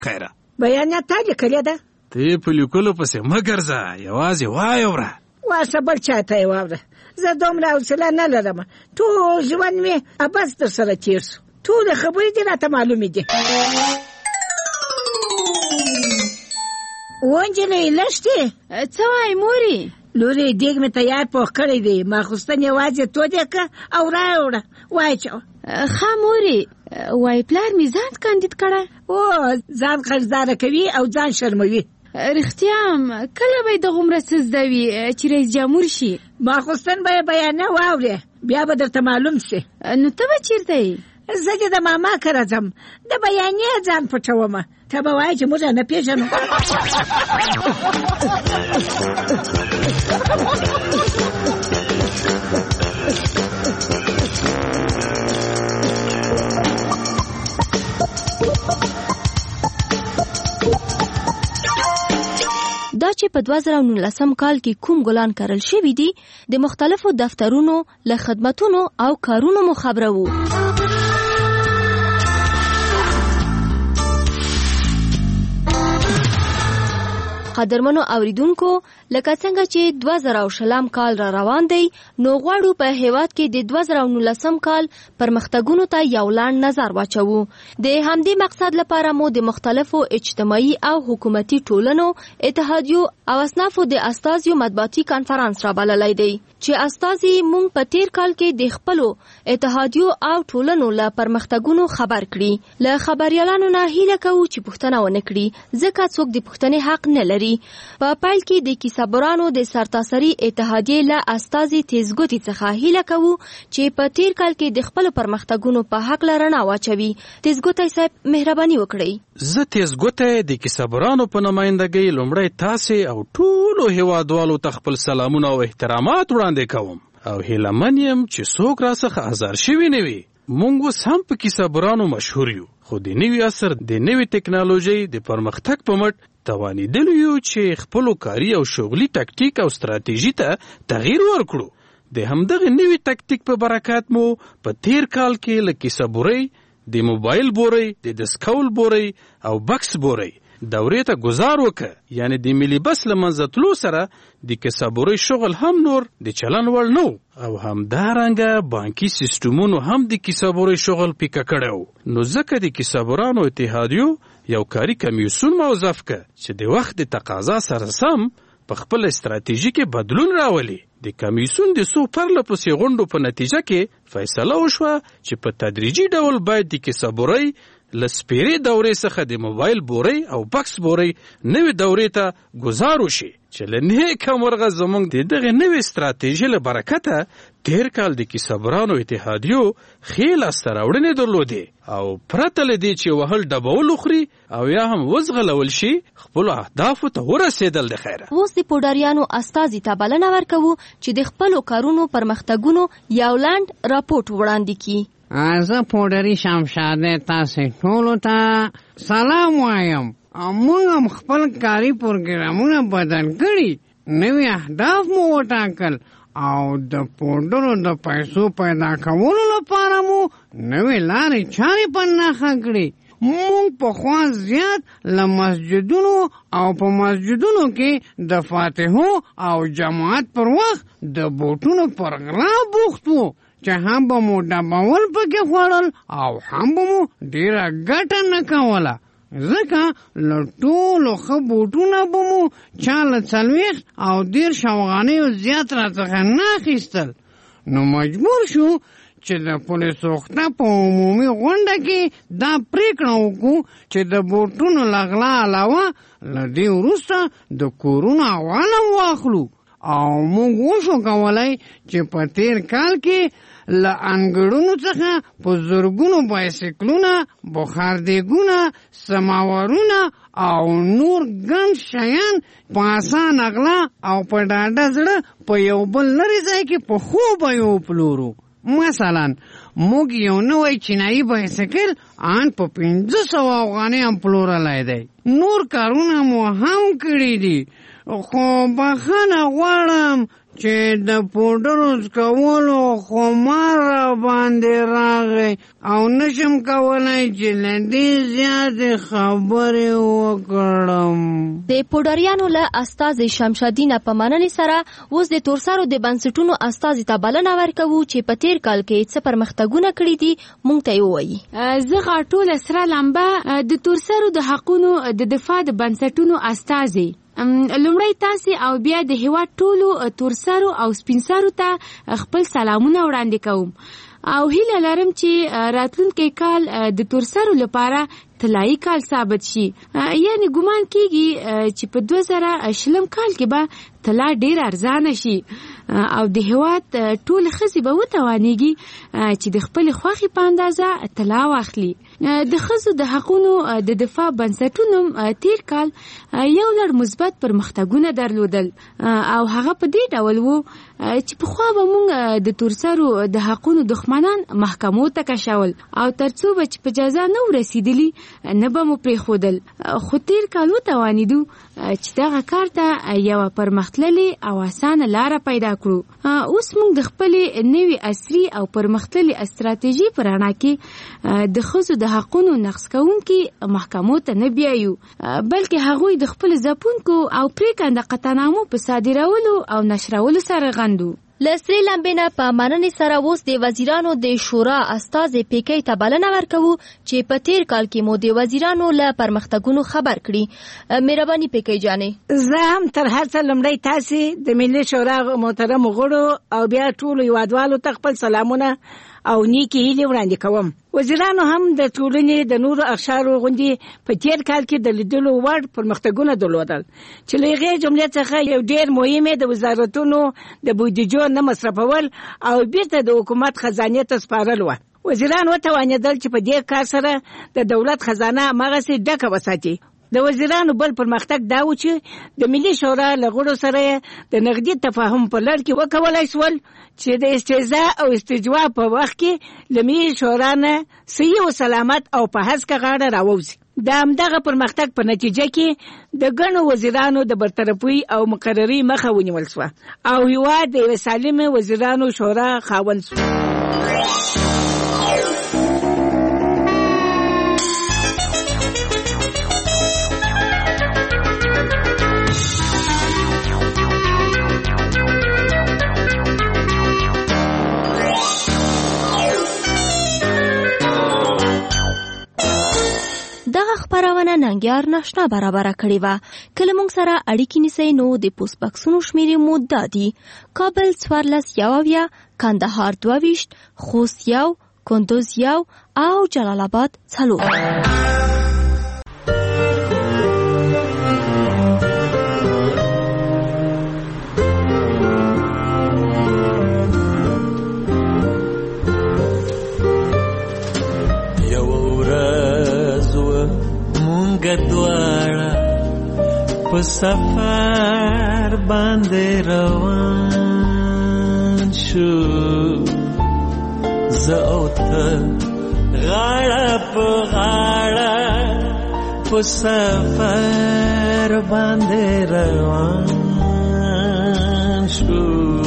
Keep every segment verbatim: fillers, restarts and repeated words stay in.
خیره بیانیه تا لیکلې ده؟ ته په لیکلو پسې مه ګرځه، یوازې وایه وره. واشه بل چا ته یې واوره. زه دومره حوصله نه لرم، ټول ژوند مې ابس در سره تېر شو. ټولې خبرې دې راته معلومې دي. ونجلۍ لښتې څه وایې مورې؟ لورې دیګ مې تیار پوخ کړی دی، ماخوستن یوازې تود یې که او راوړه واچوه. ښه مورې، وایي پلار مې ځان کاندید کړی. او ځان خرڅداره کوي او ځان شرموي. رښتیا هم کله به یې دغومره څه زده وي چې رئیس جمهور شي؟ ماخوستن به یې بیانیه واورې، بیا به درته معلوم شي. نو ته به چېرته یې؟ زه دې د ماما کره ځم، د بیانیې ځان پټومه. ته به وایې چې موږ نه پېژنو. دا چې په دوه زره نولسم کال کې کوم ګلان کرل شوي دي د مختلفو دفترونو له خدمتونو او کارونو مو خبره وو. قدرمنو اوریدونکو، لکه څنګه چې دوه زره شلم کال را روان دی، نو غواړو په هیواد کې د دوه زره نولسم کال پرمختګونو ته یو لاند نظر واچوو. د همدې مقصد لپاره مو د مختلفو اجتماعي او حکومتي ټولنو، اتحادیو او اصنافو د استازیو مطبوعاتي کانفرنس را بللی دی چې استازي مونږ په تیر کال کې د خپلو اتحادیو او ټولنو له پرمختګونو خبر کړي. له خبريالانو نه هیله کوو چې پوښتنه ونه کړي، ځکه څوک د پوښتنې حق نه لري. په پیل کې د کیسهبرانو د سرتاسري اتحادیې له استازي تیزګوتي څخه هیله کوو چې په تیر کال کې د خپلو پرمختګونو په حق رڼا واچوي. تیزګوتي صاحب مهرباني وکړئ. زه تیزګوتي د کیسهبرانو په نمائندګۍ لومړی تاسې او ټولو هیوادوالو ته خپل سلامونه او احترامات وړاندې کوم او هیله من یم چې څوک راڅخه ازار شوي نه وي. مونږ اوس هم په کیسهبرانو مشهور یو، خو د نوي عصر د نوي ټکنالوژۍ د پرمختګ په مټ توانیدلی یو چې خپلو کاري او شغلي تکتیک او ستراتیژي ته تغییر ورکړو. د همدغه نوي تکتیک په برکت مو په تیر کال کې له کیسهبورۍ، د موبایل بورۍ، د دسکول بورۍ او بکس بورۍ دورې ته گزار وکړه. یعنی د ملي بس له منځه تلو سره د کیسهبورۍ شغل هم نور د چلن وړ نه و او همدارنګه بانکي سیستمونو هم د کیسهبورۍ شغل پیکه کړی و. نو ځکه د کیسهبرانو اتحادیو یو کاري کمیسیون موظف که چې د وخت د تقاضا سره سم په خپل استراتیژي کې بدلون راولي. د کمیسیون د څو پرله پسې غونډو په نتیجه کې فیصله وشوه چې په تدریجي ډول باید د کیسهبورۍ له سپیرې دورې څخه د موبایل بورۍ او بکس بورۍ نوې دورې ته ګزار وشي چې له نیکه مرغه زموږ د دغې نوې استراتیژۍ له برکته تیر کال د کیسهبرانو اتحادیو ښې لاسته راوړنې درلودې او پرته له دې چې وهل ډبول وخوري او یا هم وزغلول شي، خپلو اهدافو ته ورسېدل. د خیره اوس د پوډاریانو استازي ته بلنه ورکوو چې د خپلو کارونو پرمختګونو یو لاند راپورټ وړاندې کړي. زه پوډري شمشاده تاسې ټولو ته سلام وایم. موږ هم خپل کاري پروګرامونه بدل کړي، نوي اهداف مو وټاکل او د پوډرو د پیسو پیدا کولو لپاره مو نوې لارې چارې په نښه کړي. مونږ پخوا زیات له مسجدونو او په مسجدونو کې د فاتحو او جماعت پر وخت د بوټونو پر غلا بوخت وو چې هم به مو ډبول پکې خوړل او هم به مو ډېره ګټه نه کوله، ځکه له ټولو ښه بوټونه به مو چا له څلوېښت او دېرش افغانیو زیات راڅخه نه اخیستل. نو مجبور شو چې د پولیسو خته په عمومي غونډه کې دا پریکړه وکړو چې د بوټونو له غلا علاوه له دې وروسته د کورونو احوال هم واخلو. او موږ وشو کولی چې په تیر کال کې له انګړونو څخه په زرګونو بایسکلونه، بخار دیګونه، سماورونه او نور ګڼ شیان په اسانه غلا او په ډاډه زړه په یو بل لرې ځای کې په ښو بیو وپلورو. مثلا موږ یو نوی چینایي بایسکل ان په پنځه سوه افغانۍ هم پلورلی دی. نور کارونه مو هم کړي دي، خو بخښنه غواړم چې د پوډرو څکولو خمار را باندې راغی او نشم کولای چې له دې زیاتې خبرې وکړم. د پوډریانو له استازي شمشادین په مننې سره اوس د تورسرو د بنسټونو استازي ته بلنه ورکوو چې په تیر کال کې څه پرمختګونه کړي دي موږ ته یې ووایي. زه غاټوله سره لمبه د تورسرو د حقونو د دفاع د بنسټونو استازي لومړی تاسې او بیا د هیواد ټولو تورسرو او سپینسرو ته خپل سلامونه وړاندې کوم او هیله لرم چې راتلونکی کال د تورسرو لپاره طلایی کال ثابت شي. یعنی ګمان کیږي چې په دوه زره شلم کال کې به طلا ډیر ارزانه شي او د هیواد ټول ښځې به وتوانیږي چې د خپل خوښې په اندازه طلا واخلي. د ښځو د حقونو د دفاع بنسټونو تیر کال یو لړ مثبت پرمختګونه درلودل او هغه په دې ډول وو چې پخوا به موږ د تورسرو د حقونو دښمنان محکمو ته کشول او ترڅو به چې په جزا نه ورسېدلي نه به مو پرېښودل. خو تیر کال وتوانېدو چې دغه کار ته یوه پرمختللې او اسانه لاره پیدا کړو. اوس موږ د خپلې نوې عصري او پرمختللې استراتیژي په رڼا کې د ښځو د حقونو نقض کوونکي محکمو ته نه بیایو بلکې هغوی د خپل ځپونکو او پرېکنده قطعنامو په صادرولو او نشرولو سره غندو. له سرې لمبې نه په مننې سره اوس د وزیرانو د شورا استازي پیکۍ ته بلنه ورکوو چې په تیر کال کې مو د وزیرانو له پرمختګونو خبر کړي. مهرباني پیکۍ جانې. زه هم تر هر څه لومړی تاسې د ملي شورا محترمو غړو او بیا ټولو هیوادوالو ته خپل سلامونه او نیکې هیلې وړاندې کوم. وزیرانو هم د ټولنې د نورو اقشارو غوندې په تیر کال کې د لیدلو وړ پرمختګونه درلودل چې له هغې جملې څخه یو ډېر مهم یې د وزارتونو د بودیجو نه مصرفول او بیرته د حکومت خزانې ته سپارل وه. وزیران وتوانېدل چې په دې کار سره د دولت خزانه هماغسې ډکه وساتي. د وزیرانو بل پرمختګ دا و چې د ملي شورا له غړو سره د نقدي تفاهم په لړ کې وکولای شول چې د استهزاء او استجوا په وخت کې له ملي شورا نه صحیح او سلامت او په هسکه غاړه راووځي. د همدغه پرمختګ په نتیجه کې د ګڼو وزیرانو د برطرفۍ او مقرري مخه ونیول شوه او هیواد د یوې سالمې وزیرانو شورا خاوند شو. دغه خبرونه ننګیار ناشنا برابره کړې وه. کله موږ سره اړیکې نیسئ نو د پوسټ بکسونو شمیرې مو دا دي: کابل څوارلس یو اویا، کندهار دوه ویشت، خوست یو، کندوز یو او جلال آباد څلور. دواړه په سفر باندې روان شو، زه او ته غاړه په غاړه په سفر باندې روان شو.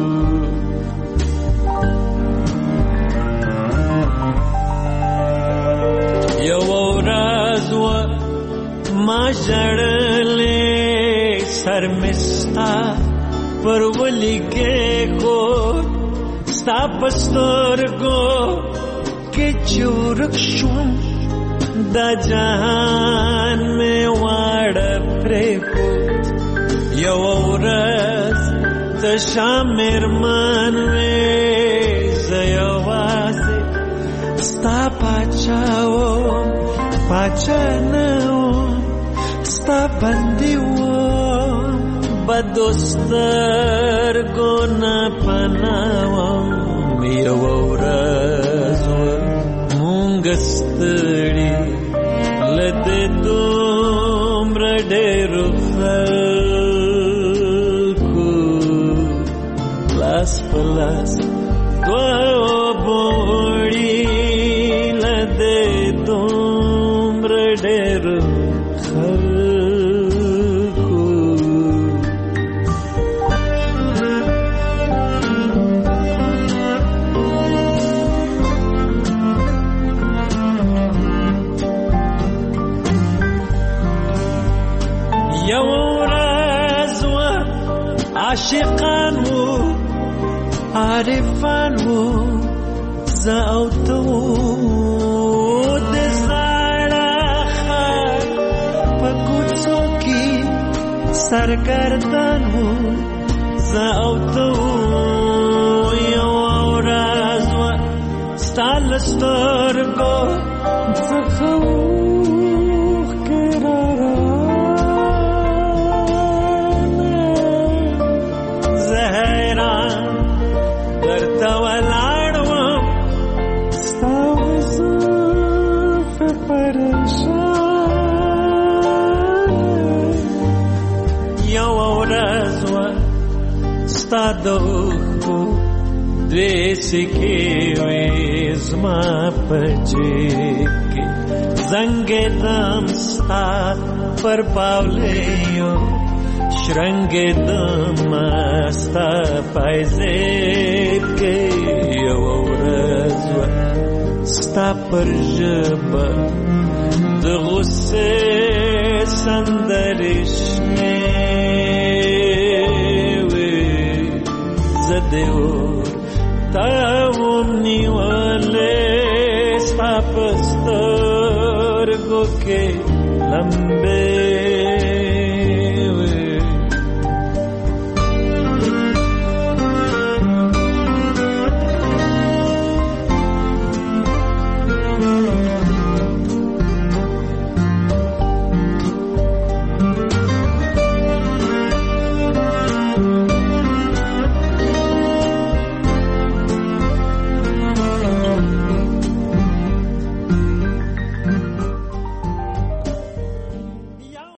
یو ورځ ما ژړلې سر مې ستا پر ولیکې کو، ستا په سترګو کې چې ورک شوم دا جهان مې واړه پرېښود. یو ورځ تشه مېرمن وې، زه یوازې ستا پاچا وم، پاچا نه وم، ستا بندي وم، بدو سترګو نه پناه وم. یو ورځ مونږ ستړي له دې دومره ډېرو خلکو، لاس په لاس دوه بوړي له دې دومره ډېرو خلکو. یو ورځ وه عاشقان وو عارفان وو زه او ته وو د زاړه ښار په کوڅو کې سرګردان وو زه او ته وو یو ورځ وه ستا له سترګو څخه اوښکې راروانې زه حیران درته ولاړ وم ستا وصف پریشان یو ورځ وه ستا د اوښکو دوې سکې وې زما په جیب کې زنګېدم ستا پر پاولیو شرنګېدم ستا پایزیب کې یو ورځ وه ستا پر ژبه د غصې سندرې شنې وې زه دې تا وم نیولې ستا په سترګو کې